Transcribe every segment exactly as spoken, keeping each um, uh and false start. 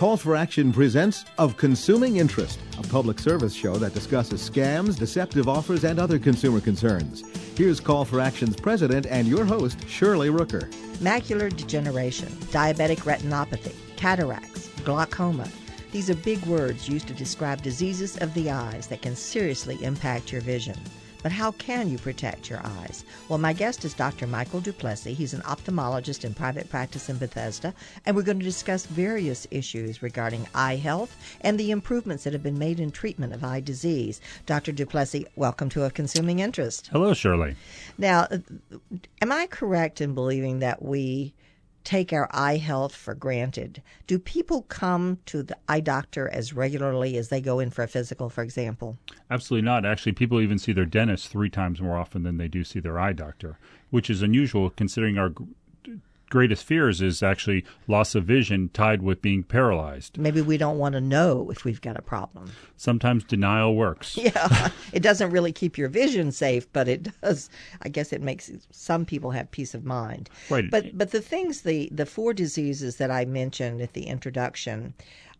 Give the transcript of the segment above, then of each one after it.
Call for Action presents Of Consuming Interest, a public service show that discusses scams, deceptive offers, and other consumer concerns. Here's Call for Action's president and your host, Shirley Rooker. Macular degeneration, diabetic retinopathy, cataracts, glaucoma. These are big words used to describe diseases of the eyes that can seriously impact your vision. But how can you protect your eyes? Well, my guest is Doctor Michael Duplessis. He's an ophthalmologist in private practice in Bethesda, and we're going to discuss various issues regarding eye health and the improvements that have been made in treatment of eye disease. Doctor Duplessis, welcome to A Consuming Interest. Hello, Shirley. Now, am I correct in believing that we take our eye health for granted? Do people come to the eye doctor as regularly as they go in for a physical, for example? Absolutely not. Actually, people even see their dentist three times more often than they do see their eye doctor, which is unusual considering our g- greatest fears is actually loss of vision tied with being paralyzed. Maybe we don't want to know if we've got a problem. Sometimes denial works. Yeah, it doesn't really keep your vision safe, but it does. I guess it makes some people have peace of mind. Right. But but the things, the, the four diseases that I mentioned at the introduction,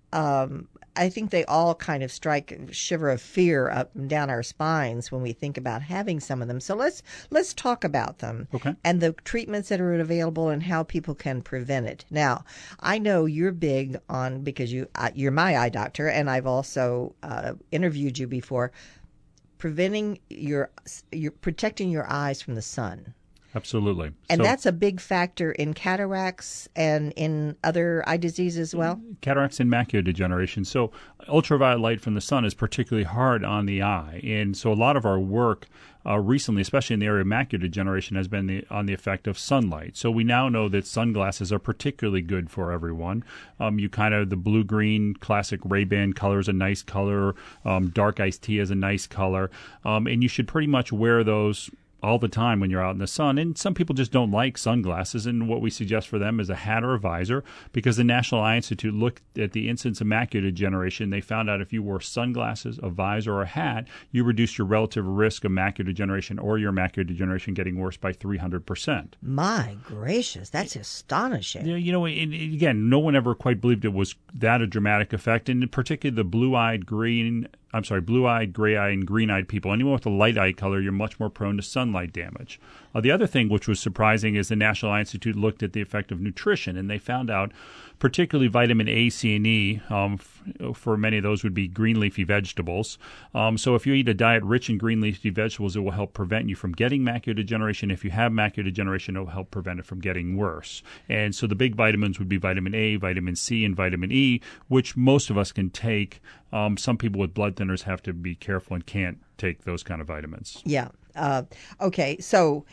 um, I think they all kind of strike a shiver of fear up and down our spines when we think about having some of them. So let's let's talk about them Okay. and the treatments that are available and how people can prevent it. Now, I know you're big on, because you uh, you're my eye doctor, and I've also uh, interviewed you before, preventing your your protecting your eyes from the sun. Absolutely. And So, that's a big factor in cataracts and in other eye disease as well? cataracts and macular degeneration. So ultraviolet light from the sun is particularly hard on the eye. And so a lot of our work uh, recently, especially in the area of macular degeneration, has been the, on the effect of sunlight. So we now know that sunglasses are particularly good for everyone. Um, you kind of, the blue-green classic Ray-Ban color is a nice color. Um, dark iced tea is a nice color. Um, and you should pretty much wear those all the time when you're out in the sun. And some people just don't like sunglasses, and what we suggest for them is a hat or a visor, because the National Eye Institute looked at the incidence of macular degeneration. They found out if you wore sunglasses, a visor, or a hat, you reduced your relative risk of macular degeneration or your macular degeneration getting worse by three hundred percent. My gracious, that's astonishing. Yeah, you know, and again, no one ever quite believed it was that a dramatic effect, and particularly the blue-eyed, green, I'm sorry, blue-eyed, gray-eyed, and green-eyed people. Anyone with a light eye color, you're much more prone to sunlight damage. Uh, the other thing which was surprising is the National Eye Institute looked at the effect of nutrition, and they found out particularly vitamin A, C, and E, um, f- for many of those would be green leafy vegetables. Um, so if you eat a diet rich in green leafy vegetables, it will help prevent you from getting macular degeneration. If you have macular degeneration, it will help prevent it from getting worse. And so the big vitamins would be vitamin A, vitamin C, and vitamin E, which most of us can take. Um, some people with blood thinners have to be careful and can't take those kind of vitamins. Yeah. Uh, okay, so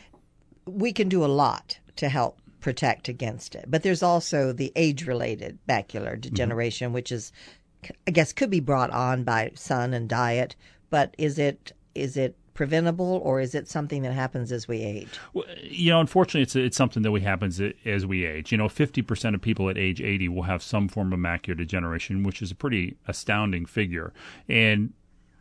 we can do a lot to help protect against it. But there's also the age-related macular degeneration, mm-hmm. which is, I guess, could be brought on by sun and diet. But is it is it preventable, or is it something that happens as we age? Well, you know, unfortunately, it's it's something that we happens as we age. You know, fifty percent of people at age eighty will have some form of macular degeneration, which is a pretty astounding figure. And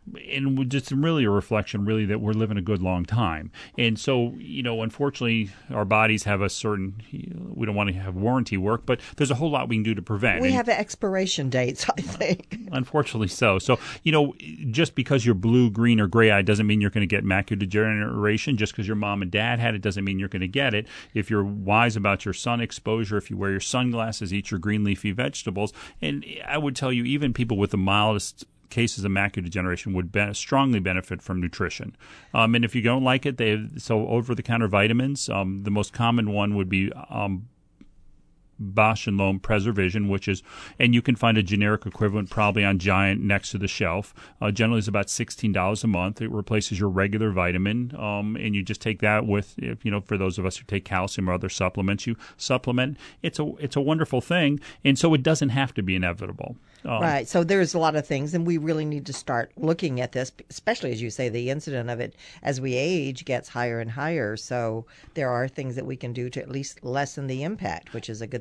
And just really a reflection, really, that we're living a good long time. And so, you know, unfortunately, our bodies have a certain, we don't want to have warranty work, but there's a whole lot we can do to prevent. We and have expiration dates, I think. Unfortunately so. So, you know, just because you're blue, green, or gray-eyed doesn't mean you're going to get macular degeneration. Just because your mom and dad had it doesn't mean you're going to get it. If you're wise about your sun exposure, if you wear your sunglasses, eat your green leafy vegetables, and I would tell you, even people with the mildest cases of macular degeneration would be- strongly benefit from nutrition. Um, and if you don't like it, they have, so over-the-counter vitamins, um, the most common one would be um, Bausch and Lomb Preservision, which is, and you can find a generic equivalent probably on Giant next to the shelf. Uh, generally, it's about sixteen dollars a month. It replaces your regular vitamin, um, and you just take that with, if, you know, for those of us who take calcium or other supplements, you supplement. It's a it's a wonderful thing, and so it doesn't have to be inevitable. Um, Right. So there's a lot of things, and we really need to start looking at this, especially, as you say, the incidence of it as we age gets higher and higher. So there are things that we can do to at least lessen the impact, which is a good thing.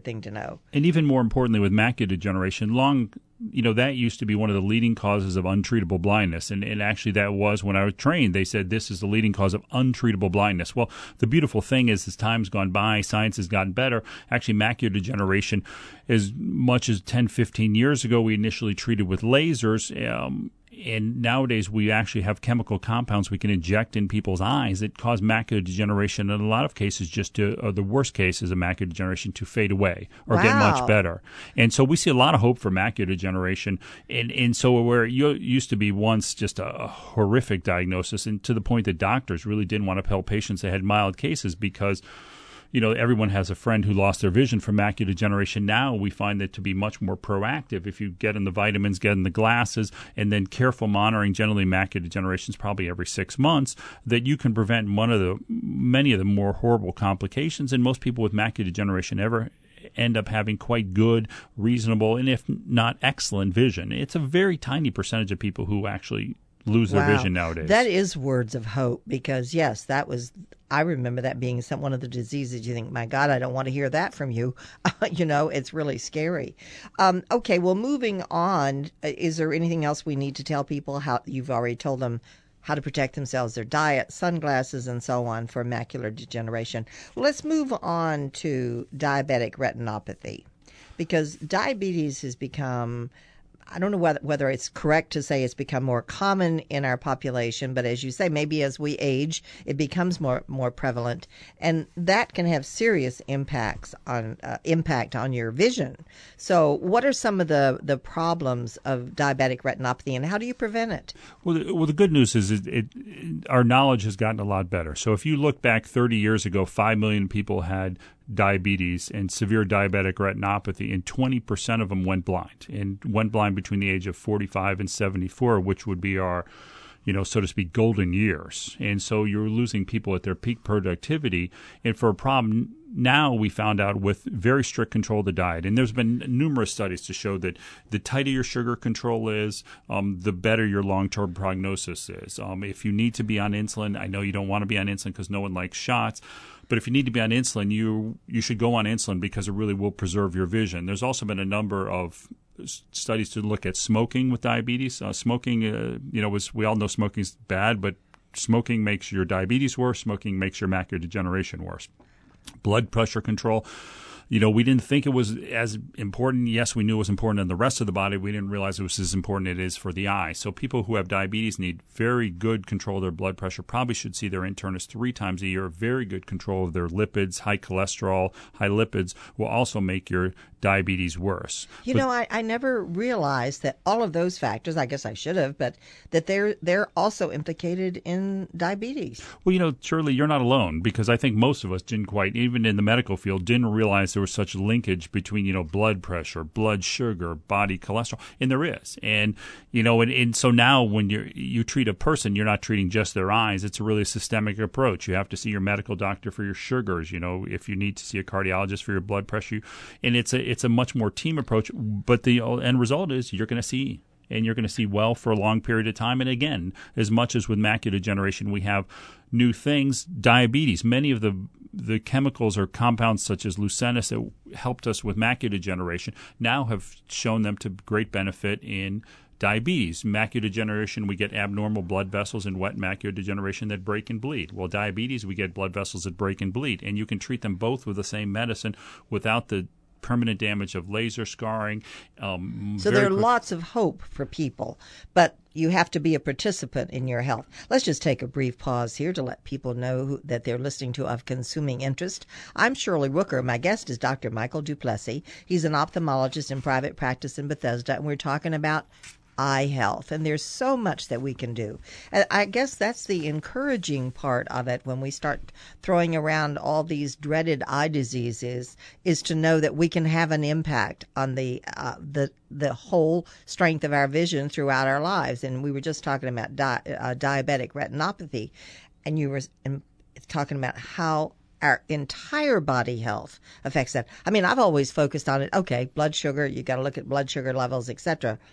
thing to know. And even more importantly, with macular degeneration, long, you know, that used to be one of the leading causes of untreatable blindness. And, and actually that was when I was trained, they said this is the leading cause of untreatable blindness. Well, the beautiful thing is as time's gone by, science has gotten better. Actually, macular degeneration, as much as ten, fifteen years ago, we initially treated with lasers. Um, And nowadays, we actually have chemical compounds we can inject in people's eyes that cause macular degeneration. In a lot of cases, just to, or the worst cases of macular degeneration, to fade away or wow. get much better. And so we see a lot of hope for macular degeneration. And, and so where it used to be once just a, a horrific diagnosis, and to the point that doctors really didn't want to tell patients they had mild cases because, you know, everyone has a friend who lost their vision from macular degeneration. Now we find that to be much more proactive. If you get in the vitamins, get in the glasses, and then careful monitoring, generally macular degeneration is probably every six months, that you can prevent one of the many of the more horrible complications. And most people with macular degeneration ever end up having quite good, reasonable, and if not excellent vision. It's a very tiny percentage of people who actually lose wow. their vision nowadays. That is words of hope because, yes, that was, I remember that being some, one of the diseases you think, my God, I don't want to hear that from you. you know, it's really scary. Um, okay, well, moving on, is there anything else we need to tell people? How you've already told them how to protect themselves, their diet, sunglasses, and so on for macular degeneration. Well, let's move on to diabetic retinopathy because diabetes has become, I don't know whether, whether it's correct to say it's become more common in our population, but as you say, maybe as we age, it becomes more more prevalent, and that can have serious impacts on uh, impact on your vision. So, what are some of the, the problems of diabetic retinopathy, and how do you prevent it? Well, the, well, the good news is it, it, it, our knowledge has gotten a lot better. So, if you look back thirty years ago, five million people had diabetes and severe diabetic retinopathy, and twenty percent of them went blind, and went blind between the age of forty-five and seventy-four, which would be our, you know, so to speak, golden years. And so you're losing people at their peak productivity. And for a problem, now we found out with very strict control of the diet, and there's been numerous studies to show that the tighter your sugar control is, um, the better your long-term prognosis is. Um, if you need to be on insulin, I know you don't want to be on insulin because no one likes shots, but if you need to be on insulin, you you should go on insulin because it really will preserve your vision. There's also been a number of studies to look at smoking with diabetes. Uh, smoking, uh, you know, was we all know smoking is bad, but smoking makes your diabetes worse. Smoking makes your macular degeneration worse. Blood pressure control. You know, we didn't think it was as important. Yes, we knew it was important in the rest of the body. We didn't realize it was as important as it is for the eye. So people who have diabetes need very good control of their blood pressure, probably should see their internist three times a year. Very good control of their lipids. High cholesterol, high lipids will also make your diabetes worse. You but, know, I, I never realized that all of those factors, I guess I should have, but that they're they're also implicated in diabetes. Well, you know, Shirley, you're not alone, because I think most of us didn't quite, even in the medical field, didn't realize there was such linkage between, you know, blood pressure, blood sugar, body cholesterol, and there is. And, you know, and, and so now when you you treat a person, you're not treating just their eyes. It's a really systemic approach. You have to see your medical doctor for your sugars, you know, if you need to see a cardiologist for your blood pressure. And it's a it's a much more team approach, but the end result is you're going to see, and you're going to see well for a long period of time. And again, as much as with macular degeneration, we have new things, diabetes, many of the the chemicals or compounds such as Lucentis that helped us with macular degeneration now have shown them to great benefit in diabetes. Macular degeneration, we get abnormal blood vessels in wet macular degeneration that break and bleed. Well, diabetes, we get blood vessels that break and bleed. And you can treat them both with the same medicine without the permanent damage of laser scarring. Um, so there are quick- lots of hope for people, but you have to be a participant in your health. Let's just take a brief pause here to let people know who, that they're listening to Of Consuming Interest. I'm Shirley Rooker. My guest is Doctor Michael Duplessis. He's an ophthalmologist in private practice in Bethesda, and we're talking about eye health, and there's so much that we can do. And I guess that's the encouraging part of it when we start throwing around all these dreaded eye diseases, is to know that we can have an impact on the uh, the the whole strength of our vision throughout our lives. And we were just talking about di- uh, diabetic retinopathy, and you were talking about how our entire body health affects that. I mean, I've always focused on it. Okay, blood sugar, you got to look at blood sugar levels, et cetera.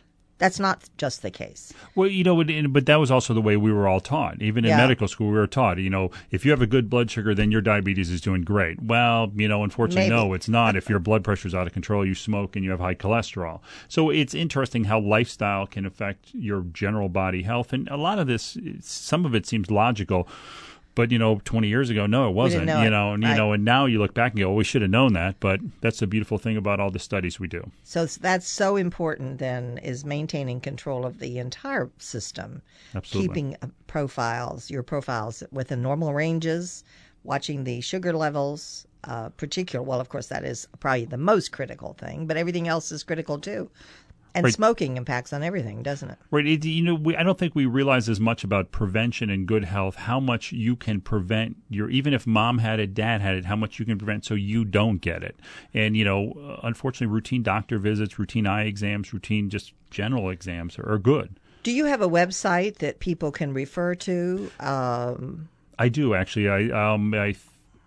That's not just the case. Well, you know, but that was also the way we were all taught. Even in Yeah. medical school, we were taught, you know, if you have a good blood sugar, then your diabetes is doing great. Well, you know, unfortunately, Maybe. no, it's not. If your blood pressure is out of control, you smoke and you have high cholesterol. So it's interesting how lifestyle can affect your general body health. And a lot of this, some of it seems logical. But, you know, twenty years ago, no, it wasn't. know you it. know, and Right. you know, and now you look back and go, well, we should have known that. But that's the beautiful thing about all the studies we do. So that's so important then, is maintaining control of the entire system. Absolutely. Keeping uh, profiles, your profiles within normal ranges, watching the sugar levels, uh, particular. Well, of course, that is probably the most critical thing, but everything else is critical too. And Right. smoking impacts on everything, doesn't it? Right. It, you know, we, I don't think we realize as much about prevention and good health, how much you can prevent your, even if mom had it, dad had it, how much you can prevent so you don't get it. And, you know, uh, unfortunately, routine doctor visits, routine eye exams, routine just general exams are, are good. Do you have a website that people can refer to? Um, I do, actually. I, um, I,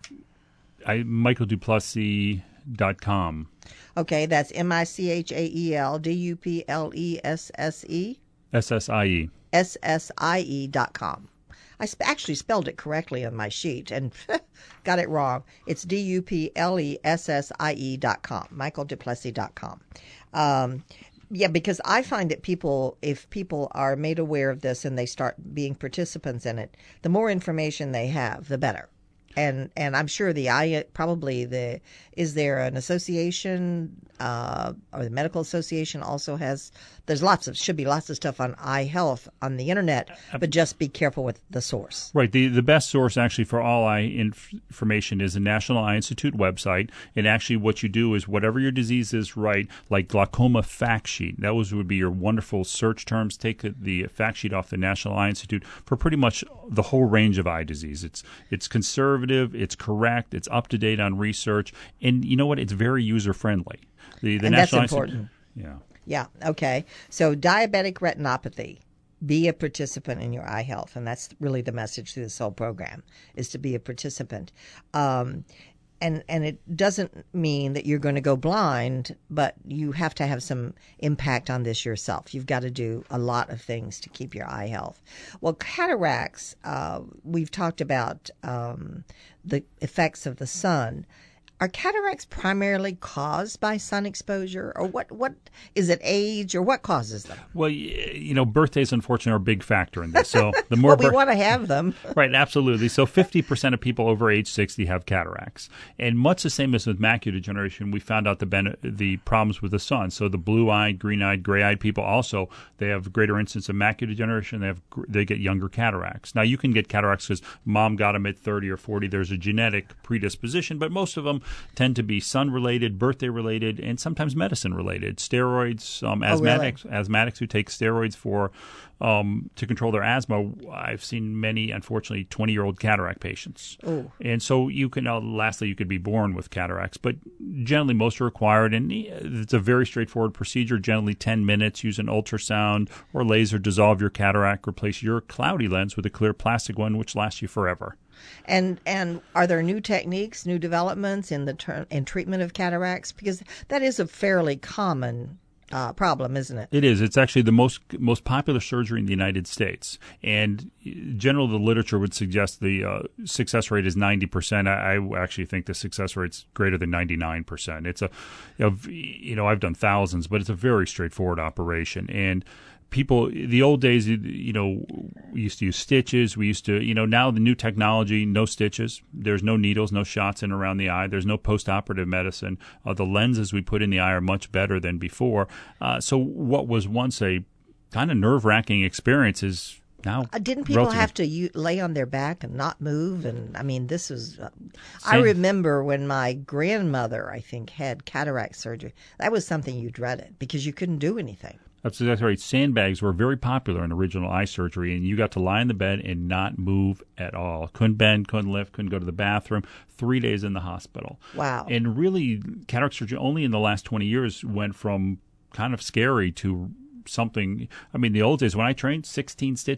I, Michael Duplessis dot com. okay, that's M I C H A E L D U P L E S S E? S S I E. S S I E dot com. I sp- actually spelled it correctly on my sheet and got it wrong. It's D U P L E S S I E dot com, Michael Duplessis dot com. Um, yeah, because I find that people, if people are made aware of this and they start being participants in it, the more information they have, the better. And and I'm sure the I probably the is there an association uh, or the medical association also has, there's lots of should be lots of stuff on eye health on the internet, but just be careful with the source. Right. The the best source actually for all eye inf- information is the National Eye Institute website. And actually what you do is whatever your disease is, right, like glaucoma fact sheet, that was would be your wonderful search terms. Take the fact sheet off the National Eye Institute for pretty much the whole range of eye disease. It's it's conservative, it's correct, it's up to date on research, and you know what? It's very user friendly. The the And National that's Eye important. Institute, Yeah, yeah. okay. So diabetic retinopathy, be a participant in your eye health. And that's really the message through this whole program, is to be a participant. Um, and and it doesn't mean that you're going to go blind, but you have to have some impact on this yourself. You've got to do a lot of things to keep your eye health. Well, cataracts, uh, we've talked about um, the effects of the sun. Are cataracts primarily caused by sun exposure, or what? What is it? Age, or what causes them? Well, y- you know, birthdays, unfortunately, are a big factor in this. So the more Well, we bir- want to have them. Right, absolutely. So fifty percent of people over age sixty have cataracts. And much the same as with macular degeneration, we found out the ben- the problems with the sun. So the blue-eyed, green-eyed, gray-eyed people also, they have greater incidence of macular degeneration. They have gr- they get younger cataracts. Now, you can get cataracts because mom got them at thirty or forty. There's a genetic predisposition, but most of them tend to be sun-related, birthday-related, and sometimes medicine-related. Steroids, um, Oh, really? asthmatics, asthmatics who take steroids for um, to control their asthma. I've seen many, unfortunately, twenty-year-old cataract patients. Ooh. And so you can, uh, lastly, you could be born with cataracts, but generally most are acquired, and it's a very straightforward procedure, generally ten minutes. Use an ultrasound or laser, dissolve your cataract, replace your cloudy lens with a clear plastic one, which lasts you forever. And and are there new techniques, new developments in the ter- in treatment of cataracts? Because that is a fairly common uh, problem, isn't it? It is. It's actually the most most popular surgery in the United States. And generally, the literature would suggest the uh, success rate is ninety percent. I, I actually think the success rate's greater than ninety-nine percent. It's a, you know, you know, I've done thousands, but it's a very straightforward operation. And people, the old days, you know, we used to use stitches. We used to, you know, now the new technology, no stitches. There's no needles, no shots in around the eye. There's no post-operative medicine. Uh, the lenses we put in the eye are much better than before. Uh, so what was once a kind of nerve-wracking experience is now Uh, didn't people relatively- have to u- lay on their back and not move? And I mean, this is. Uh, I Same. remember when my grandmother, I think, had cataract surgery. That was something you dreaded because you couldn't do anything. That's exactly right. Sandbags were very popular in original eye surgery, and you got to lie in the bed and not move at all. Couldn't bend, couldn't lift, couldn't go to the bathroom. Three days in the hospital. Wow. And really, cataract surgery only in the last twenty years went from kind of scary to something. I mean, the old days when I trained, sixteen stitches.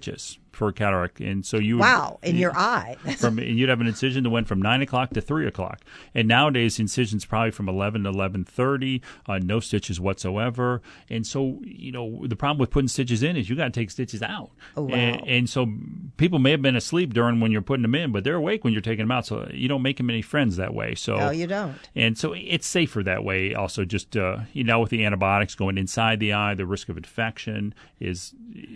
for a cataract, and so you wow would, in your eye. from and you'd have an incision that went from nine o'clock to three o'clock, and nowadays incisions probably from eleven to eleven thirty, uh, no stitches whatsoever, and so you know the problem with putting stitches in is you got to take stitches out, oh, wow. and, and so people may have been asleep during when you're putting them in, but they're awake when you're taking them out, so you don't make them any friends that way. So no, you don't, and so it's safer that way. Also, just uh, you know with the antibiotics going inside the eye, the risk of infection is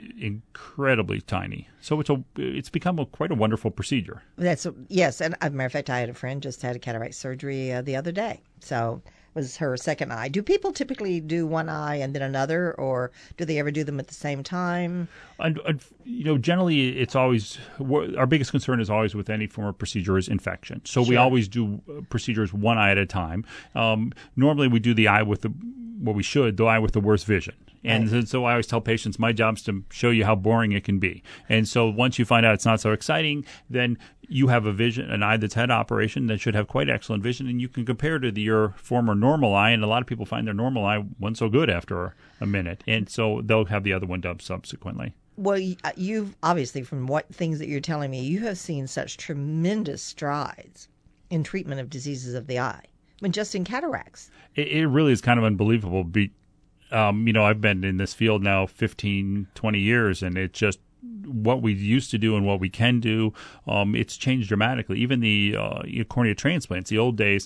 incredibly tiny. So it's a it's become a, quite a wonderful procedure. That's a, yes, and as a matter of fact, I had a friend just had a cataract surgery uh, the other day. So it was her second eye. Do people typically do one eye and then another, or do they ever do them at the same time? And, and, you know, generally, it's always our biggest concern is always with any form of procedure is infection. So Sure. we always do procedures one eye at a time. Um, normally, we do the eye with the well, we should the eye with the worst vision. And right. so I always tell patients my job is to show you how boring it can be. And so once you find out it's not so exciting, then you have a vision, an eye that's had operation that should have quite excellent vision, and you can compare to the, your former normal eye. And a lot of people find their normal eye wasn't so good after a minute, and so they'll have the other one done subsequently. Well, you've obviously, from what things that you're telling me, you have seen such tremendous strides in treatment of diseases of the eye. I mean, just in cataracts. It, it really is kind of unbelievable. Be, Um, you know, I've been in this field now fifteen, twenty years, and it's just what we used to do and what we can do. Um, it's changed dramatically. Even the uh, cornea transplants, the old days,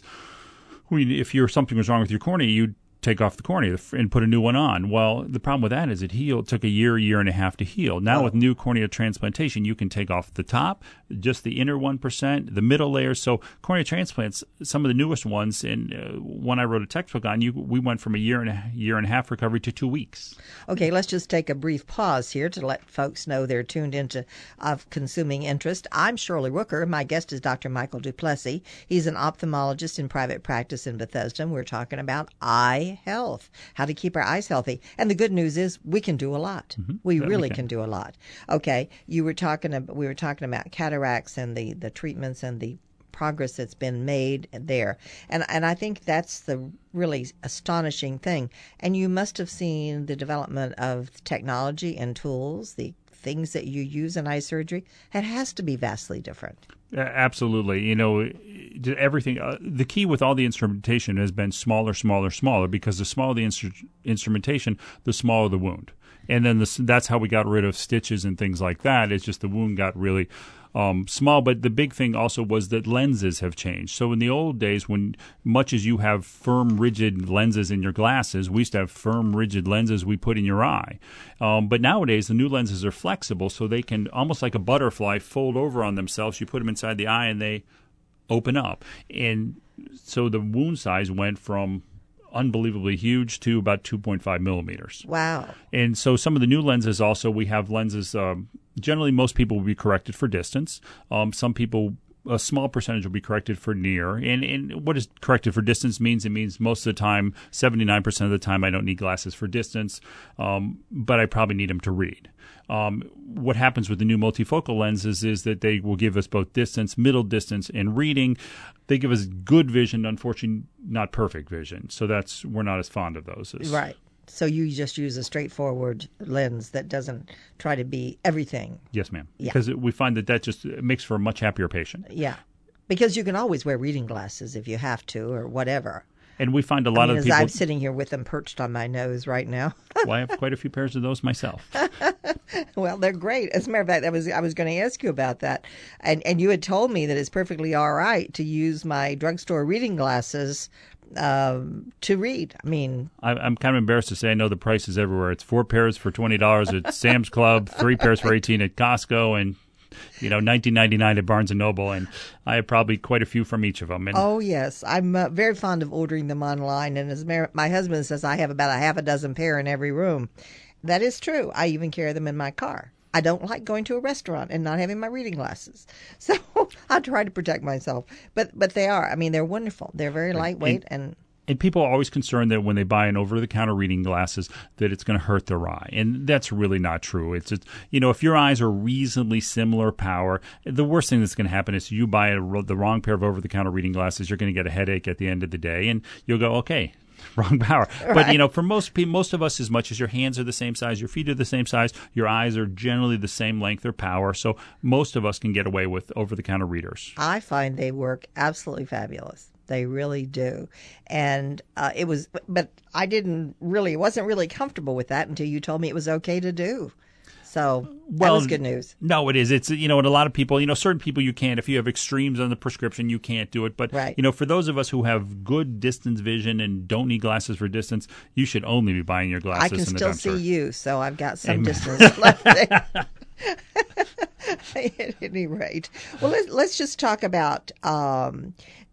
we, if you're, something was wrong with your cornea, you'd take off the cornea and put a new one on. Well, the problem with that is it healed, took a year, year and a half to heal. Now oh. with new cornea transplantation, you can take off the top, just the inner one percent, the middle layers. So cornea transplants, some of the newest ones, and uh, one I wrote a textbook on, you we went from a year and a year and a half recovery to two weeks. Okay, let's just take a brief pause here to let folks know they're tuned into Of Consuming Interest. I'm Shirley Rooker. My guest is Doctor Michael Duplessis. He's an ophthalmologist in private practice in Bethesda, and we're talking about eye health, how to keep our eyes healthy. And the good news is we can do a lot. Mm-hmm. We really we can. can do a lot. Okay, you were talking about, we were talking about cataracts and the, the treatments and the progress that's been made there. And and I think that's the really astonishing thing. And you must have seen the development of technology and tools, the things that you use in eye surgery. It has to be vastly different. Absolutely. You know, everything. Uh, the key with all the instrumentation has been smaller, smaller, smaller, because the smaller the instru- instrumentation, the smaller the wound. And then the, that's how we got rid of stitches and things like that. It's just the wound got really um, small. But the big thing also was that lenses have changed. So in the old days, when much as you have firm, rigid lenses in your glasses, we used to have firm, rigid lenses we put in your eye. Um, but nowadays, the new lenses are flexible, so they can, almost like a butterfly, fold over on themselves. You put them inside the eye, and they open up. And so the wound size went from unbelievably huge to about two point five millimeters. Wow. And so some of the new lenses also, we have lenses, um, generally most people will be corrected for distance. Um, some people, a small percentage will be corrected for near. And, and what is corrected for distance means? It means most of the time, seventy-nine percent of the time, I don't need glasses for distance, um, but I probably need them to read. Um, what happens with the new multifocal lenses is that they will give us both distance, middle distance, and reading. They give us good vision, unfortunately not perfect vision. So that's we're not as fond of those. As, right. So you just use a straightforward lens that doesn't try to be everything. Yes, ma'am. Yeah. Because we find that that just makes for a much happier patient. Yeah. Because you can always wear reading glasses if you have to or whatever. And we find a lot I mean, of people. I'm sitting here with them perched on my nose right now. Well, I have quite a few pairs of those myself. Well, they're great. As a matter of fact, I was I was going to ask you about that, and and you had told me that it's perfectly all right to use my drugstore reading glasses um, to read. I mean, I, I'm kind of embarrassed to say I know the prices everywhere. It's four pairs for twenty dollars at Sam's Club, three pairs for eighteen at Costco, and you know, nineteen ninety-nine at Barnes and Noble, and I have probably quite a few from each of them. And oh, yes. I'm uh, very fond of ordering them online, and as Mar- my husband says, I have about a half a dozen pair in every room. That is true. I even carry them in my car. I don't like going to a restaurant and not having my reading glasses. So I try to protect myself. But but they are. I mean, they're wonderful. They're very lightweight and... and And people are always concerned that when they buy an over-the-counter reading glasses, that it's going to hurt their eye, and that's really not true. It's, it's you know, if your eyes are reasonably similar power, the worst thing that's going to happen is you buy a, the wrong pair of over-the-counter reading glasses, you're going to get a headache at the end of the day, and you'll go, okay, wrong power. Right. But, you know, for most people, most of us, as much as your hands are the same size, your feet are the same size, your eyes are generally the same length or power. So most of us can get away with over-the-counter readers. I find they work absolutely fabulous. They really do. And uh, it was, but I didn't really, wasn't really comfortable with that until you told me it was okay to do. So that well, was good news. No, it is. It's, you know, and a lot of people, you know, certain people you can't. If you have extremes on the prescription, you can't do it. But, right. you know, for those of us who have good distance vision and don't need glasses for distance, you should only be buying your glasses I can in the still dumpster. see you, so I've got some Amen. distance left there. At any rate. Well, let's, let's just talk about um,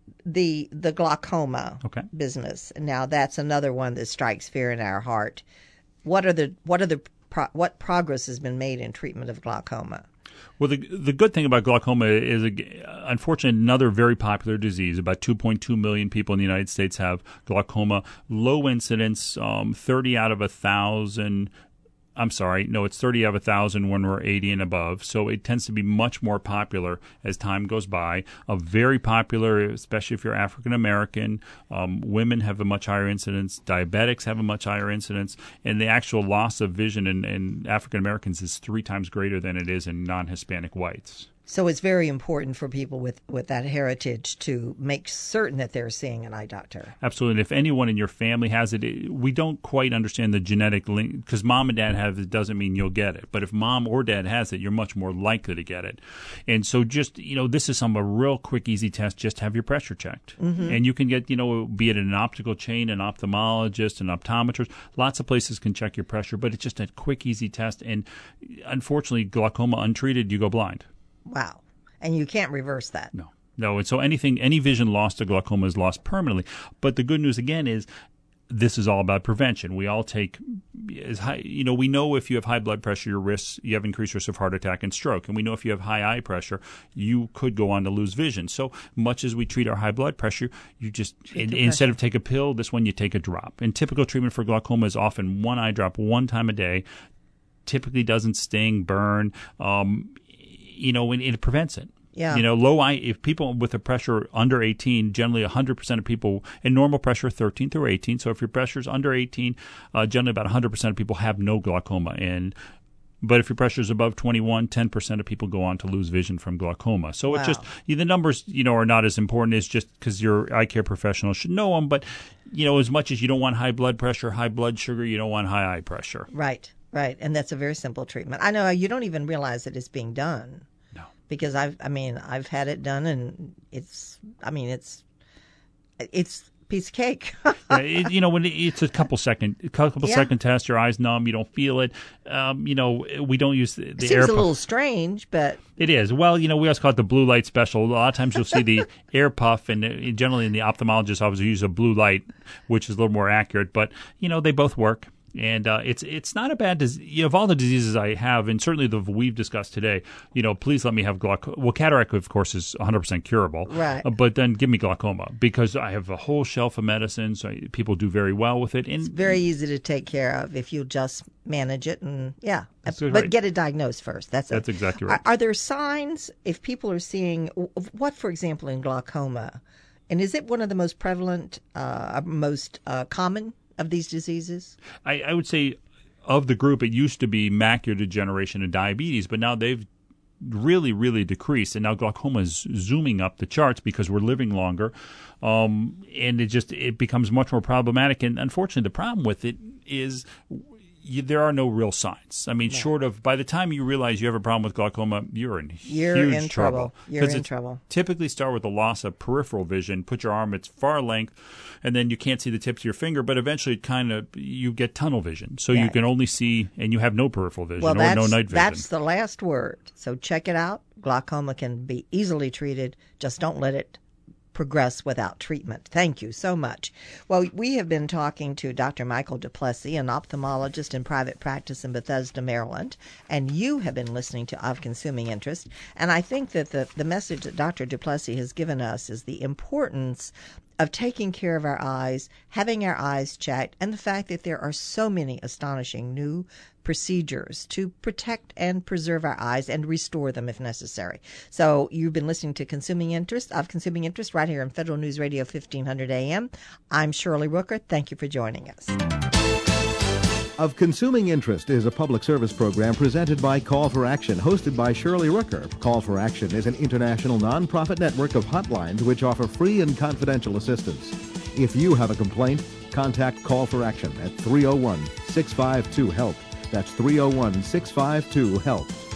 the the glaucoma okay. business. Now, that's another one that strikes fear in our heart. What are the what are the pro- what progress has been made in treatment of glaucoma? Well, the the good thing about glaucoma is, unfortunately, another very popular disease. About two point two million people in the United States have glaucoma. Low incidence, um, thirty out of a thousand. I'm sorry, no, it's thirty out of a thousand when we're eighty and above. So it tends to be much more popular as time goes by. Uh, very popular, especially if you're African American. Um, women have a much higher incidence. Diabetics have a much higher incidence. And the actual loss of vision in, in African Americans is three times greater than it is in non-Hispanic whites. So it's very important for people with, with that heritage to make certain that they're seeing an eye doctor. Absolutely. And if anyone in your family has it, it we don't quite understand the genetic link, because mom and dad have it doesn't mean you'll get it. But if mom or dad has it, you're much more likely to get it. And so just, you know, this is some a real quick, easy test. Just have your pressure checked. Mm-hmm. And you can get, you know, be it an optical chain, an ophthalmologist, an optometrist. Lots of places can check your pressure, but it's just a quick, easy test. And unfortunately, glaucoma untreated, you go blind. Wow. And you can't reverse that. No. No. And so anything, any vision lost to glaucoma is lost permanently. But the good news, again, is this is all about prevention. We all take, as high, you know, we know if you have high blood pressure, your risks, you have increased risk of heart attack and stroke. And we know if you have high eye pressure, you could go on to lose vision. So much as we treat our high blood pressure, you just, in, instead of take a pill, this one you take a drop. And typical treatment for glaucoma is often one eye drop one time a day. Typically doesn't sting, burn, um, you know, and it prevents it. Yeah. You know, low eye, if people with a pressure under eighteen, generally one hundred percent of people, and normal pressure thirteen through eighteen. So if your pressure is under eighteen, uh, generally about one hundred percent of people have no glaucoma. And But if your pressure is above twenty-one, ten percent of people go on to lose vision from glaucoma. So wow. it just, the numbers, you know, are not as important as just because your eye care professional should know them. But, you know, as much as you don't want high blood pressure, high blood sugar, you don't want high eye pressure. Right. Right, and that's a very simple treatment. I know you don't even realize that it's being done. No, because I've, I mean, I've had it done, and it's, I mean, it's, it's a piece of cake. yeah, it, you know, when it, it's a couple second, a couple yeah. second test, your eyes numb, you don't feel it. Um, you know, we don't use the, the it seems air. a little strange, but it is. Well, you know, we also call it the blue light special. A lot of times you'll see the air puff, and generally in the ophthalmologist's office, we use a blue light, which is a little more accurate. But you know, they both work. And uh, it's it's not a bad disease. You know, of all the diseases I have, and certainly the we've discussed today, you know, please let me have glaucoma. Well, cataract, of course, is one hundred percent curable. Right. Uh, but then give me glaucoma, because I have a whole shelf of medicines. So people do very well with it. And it's very easy to take care of if you just manage it. And yeah, That's but right. get it diagnosed first. That's That's a, exactly right. Are, are there signs if people are seeing what, for example, in glaucoma? And is it one of the most prevalent, uh, most uh, common of these diseases? I, I would say, of the group, it used to be macular degeneration and diabetes, but now they've really, really decreased. And now glaucoma is zooming up the charts because we're living longer. Um, and it just, it becomes much more problematic. And unfortunately, the problem with it is you, there are no real signs. I mean, no. short of, by the time you realize you have a problem with glaucoma, you're in you're huge in trouble. trouble. You're in trouble. Typically start with a loss of peripheral vision. Put your arm its far length, and then you can't see the tips of your finger, but eventually it kind of, you get tunnel vision. So yeah. you can only see, and you have no peripheral vision well, or no night vision. That's the last word. So check it out. Glaucoma can be easily treated. Just don't let it progress without treatment. Thank you so much. Well, we have been talking to Doctor Michael Duplessis, an ophthalmologist in private practice in Bethesda, Maryland, and you have been listening to Of Consuming Interest. And I think that the, the message that Doctor Duplessis has given us is the importance of taking care of our eyes, having our eyes checked, and the fact that there are so many astonishing new procedures to protect and preserve our eyes and restore them if necessary. So you've been listening to Consuming Interest of Consuming Interest right here on Federal News Radio fifteen hundred A M. I'm Shirley Rooker. Thank you for joining us. Of Consuming Interest is a public service program presented by Call for Action, hosted by Shirley Rooker. Call for Action is an international nonprofit network of hotlines which offer free and confidential assistance. If you have a complaint, contact Call for Action at three oh one, six five two, HELP. That's three oh one, six five two, HELP.